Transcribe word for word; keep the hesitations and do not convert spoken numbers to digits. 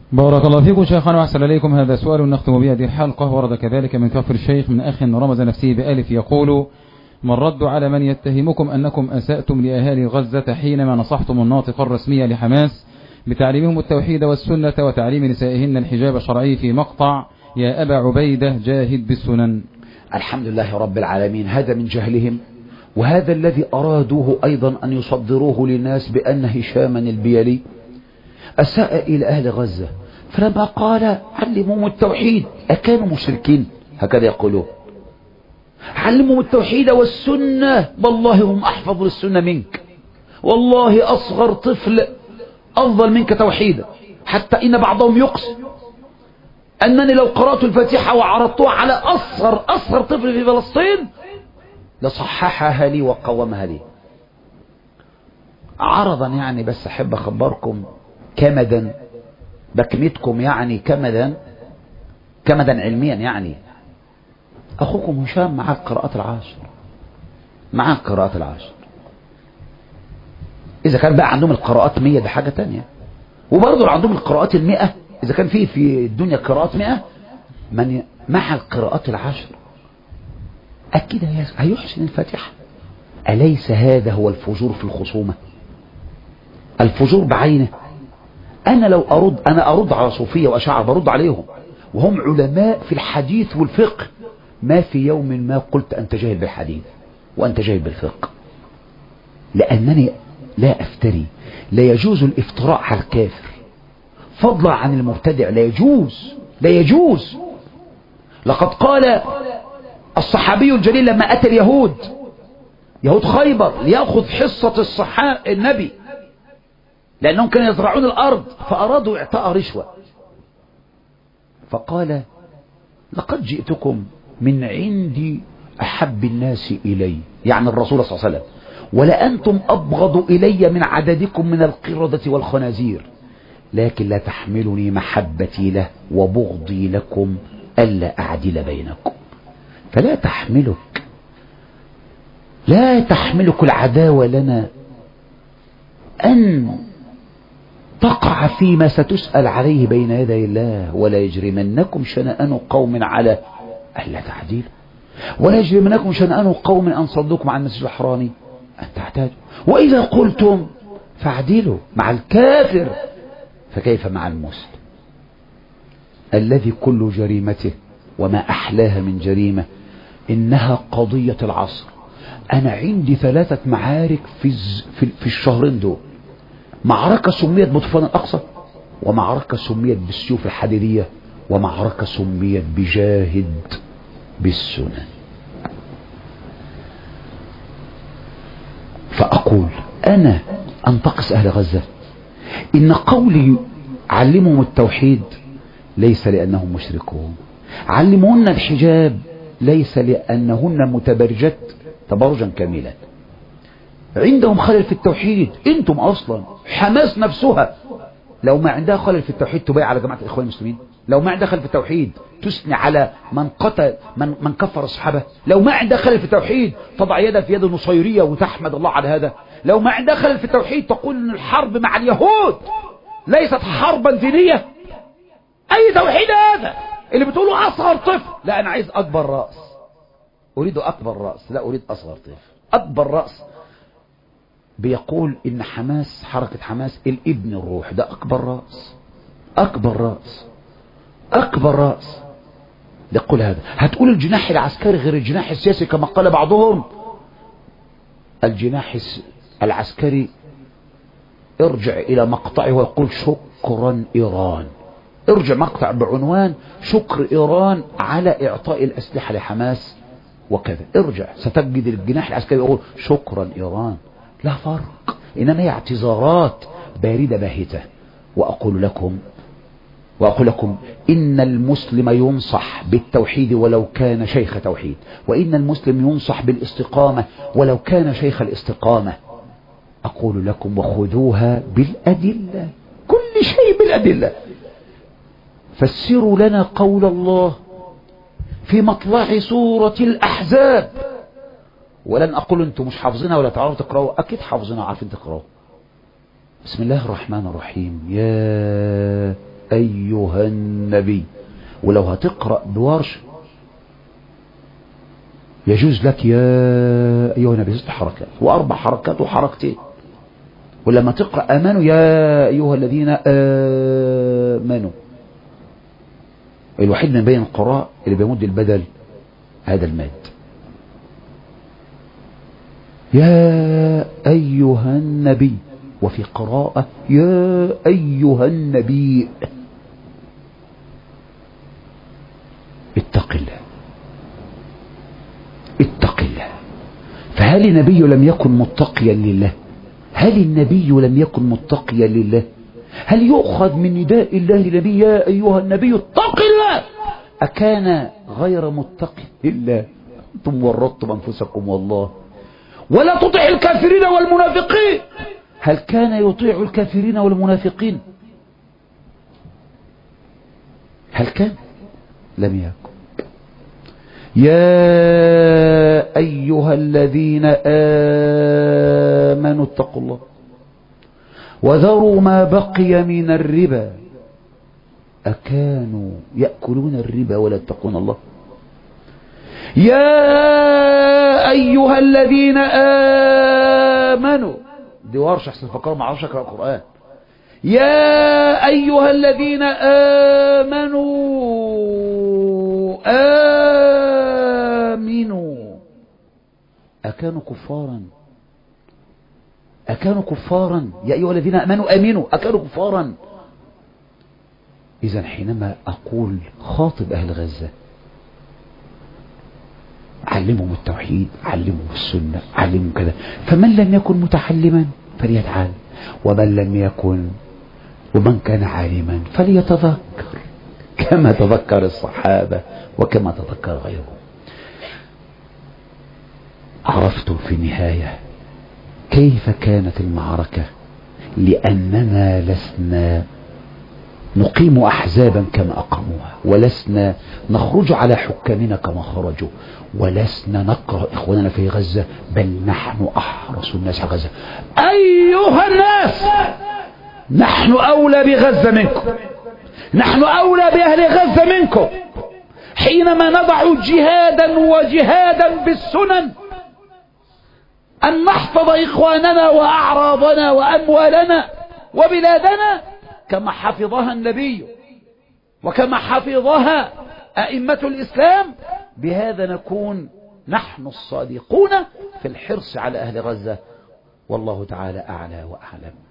بارك الله فيكم شيخنا وأحسن إليكم. هذا سؤال نختم به هذه الحلقة. ورد كذلك من كفر الشيخ من أخ رمز نفسه بألف يقول: ما الرد على من يتهمكم أنكم أسأتم لأهالي غزة حينما نصحتم الناطق الرسمي لحماس بتعليمهم التوحيد والسنة وتعليم نسائهن الحجاب الشرعي في مقطع يا أبا عبيدة جاهد بالسنن؟ الحمد لله رب العالمين. هذا من جهلهم، وهذا الذي أرادوه أيضا أن يصدروه للناس بأن هشاما البيلي أساء إلى أهل غزة، فلما قال علمهم التوحيد أكانوا مشركين؟ هكذا يقولون. علمهم التوحيد والسنة، والله هم أحفظ للسنة منك، والله أصغر طفل أفضل منك توحيدا، حتى إن بعضهم يقسم أنني لو قرأت الفاتحة وعرضتها على أصغر أصغر طفل في فلسطين لصححها لي وقومها لي. عرضا يعني، بس أحب أخبركم كمدا بكمتكم يعني كمدا كمدا علميا يعني. أخوكم هشام مع القراءات العاشر، مع القراءات العاشر. إذا كان بقى عندهم القراءات مية ده حاجة تانية، وبرضه عندهم القراءات المئة إذا كان في في الدنيا قراءات مئة، من مع القراءات العشر أكيد هيحسن الفاتحة. أليس هذا هو الفجور في الخصومة؟ الفجور بعينه. أنا لو أرد أنا أرد على صوفية وأشاعرة، برد عليهم وهم علماء في الحديث والفقه، ما في يوم ما قلت أنت جاهل بالحديث وأنت جاهل بالفقه، لأنني لا أفتري. لا يجوز الافتراء على الكافر فضلا عن المبتدع، لا يجوز لا يجوز. لقد قال الصحابي الجليل لما أتى اليهود يهود خيبر ليأخذ حصة الصحابة النبي، لأنهم كانوا يزرعون الأرض فأرادوا إعطاء رشوة، فقال لقد جئتكم من عندي أحب الناس إلي، يعني الرسول صلى الله عليه وسلم، ولأنتم أبغض إلي من عددكم من القردة والخنازير، لكن لا تحملني محبتي له وبغضي لكم ألا أعدل بينكم. فلا تحملك لا تحملك العداوة لنا أن تقع فيما ستسأل عليه بين يدي الله. ولا يجرمنكم شنآن قوم على ألا تعديل، ولا يجرمنكم شنآن قوم أن صدوكم عن المسجد الحرام أن تعتادوا، وإذا قلتم فاعدلوا مع الكافر فكيف مع المسلم الذي كل جريمته وما أحلاها من جريمة إنها قضية العصر. أنا عندي ثلاثة معارك في, في, في الشهرين دول: معركة سميت بطوفان الأقصى، ومعركة سميت بالسيوف الحديدية، ومعركة سميت بجاهد بالسنن. فأقول أنا أنتقص أهل غزة إن قولي علمهم التوحيد ليس لأنهم مشركون، علموهن الحجاب ليس لأنهن متبرجات تبرجا كاملا. عندهم خلل في التوحيد. انتم اصلا حماس نفسها لو ما عندها خلل في التوحيد تبايع على جماعة الاخوان المسلمين، لو ما عندها خلل في التوحيد تثني على من قتل من, من كفر الصحابة، لو ما عندها خلل في التوحيد تضع يدها في يد النصيرية وتحمد الله على هذا، لو ما عندها خلل في التوحيد تقول ان الحرب مع اليهود ليست حربا دينية. اي توحيد هذا اللي بتقوله اصغر طفل؟ لا انا عايز اكبر رأس، اريد اكبر رأس، لا اريد اصغر طفل، اكبر رأس. بيقول ان حماس، حركة حماس الابن الروح، ده اكبر رأس، اكبر رأس، اكبر رأس. يقول هذا. هتقول الجناح العسكري غير الجناح السياسي كما قال بعضهم؟ الجناح العسكري ارجع الى مقطعه ويقول شكرا ايران، ارجع مقطع بعنوان شكر ايران على اعطاء الاسلحة لحماس وكذا، ارجع ستجد الجناح العسكري يقول شكرا ايران. لا فرق، إنما هي اعتذارات باردة باهتة. وأقول لكم وأقول لكم إن المسلم ينصح بالتوحيد ولو كان شيخ توحيد، وإن المسلم ينصح بالاستقامة ولو كان شيخ الاستقامة. أقول لكم وخذوها بالأدلة، كل شيء بالأدلة. فسروا لنا قول الله في مطلع سورة الأحزاب. ولن أقول أنتم مش حافظينها ولا تعرفوا تقرأوا، أكيد حافظينها وعارفين تقرأوا. بسم الله الرحمن الرحيم. يا أيها النبي. ولو هتقرأ بورش يجوز لك يا أيها النبي ست حركات وأربع حركات وحركتين. ولما تقرأ آمنوا يا أيها الذين آمنوا، الوحيد من بين القراء اللي بيمد البدل هذا الماد. يا أيها النبي، وفي قراءة يا أيها النبي. اتق الله اتق الله. فهل النبي لم يكن متقيا لله؟ هل النبي لم يكن متقيا لله؟ هل يؤخذ من نداء الله لنبي يا أيها النبي اتق الله أكان غير متقي لله؟ أنتم ورطتم أنفسكم والله. ولا تطع الكافرين والمنافقين. هل كان يطيع الكافرين والمنافقين؟ هل كان؟ لم يكن. يا أيها الذين آمنوا اتقوا الله وذروا ما بقي من الربا أكانوا يأكلون الربا ولا يتقون الله؟ يا أيها الذين آمنوا، دي ورش أحسن فكروا ما عرفش أقرأ القرآن. يا أيها الذين آمنوا آمنوا أكانوا كفارا أكانوا كفارا يا أيها الذين آمنوا آمنوا أكانوا كفارا. إذن حينما أقول خاطب أهل غزة علمهم التوحيد، علمهم السنة، علمهم كذا. فمن لم يكن متعلما فليتعلم، ومن لم يكن ومن كان عالما فليتذكر كما تذكر الصحابة وكما تذكر غيرهم. عرفتم في النهاية كيف كانت المعركة؟ لأننا لسنا نقيم أحزابا كما أقاموها، ولسنا نخرج على حكامنا كما خرجوا، ولسنا نقرأ إخواننا في غزة، بل نحن أحرص الناس على غزة. أيها الناس، نحن أولى بغزة منكم، نحن أولى بأهل غزة منكم. حينما نضع جهادا وجهادا بالسنن أن نحفظ إخواننا وأعراضنا وأموالنا وبلادنا كما حفظها النبي وكما حفظها أئمة الإسلام، بهذا نكون نحن الصادقون في الحرص على أهل غزة. والله تعالى أعلى وأعلم.